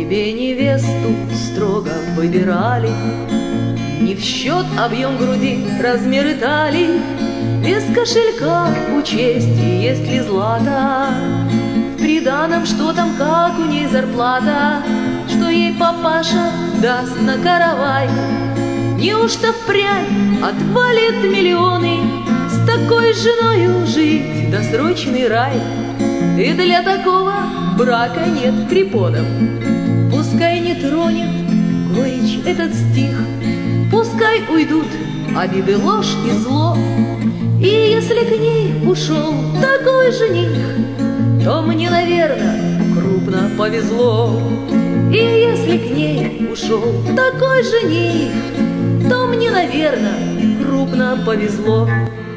Тебе невесту строго выбирали, не в счет объем груди, размеры талии, без кошелька учесть, есть ли злато. В приданом, что там, как у ней зарплата, что ей папаша даст на каравай. Неужто впрямь отвалит миллионы, с такой женою жить досрочный рай? И для такого брака нет преподов. Пускай не тронет горечь этот стих, пускай уйдут обиды, ложь и зло. И если к ней ушел такой жених, то мне, наверное, крупно повезло. И если к ней ушел такой жених, то мне, наверное, крупно повезло.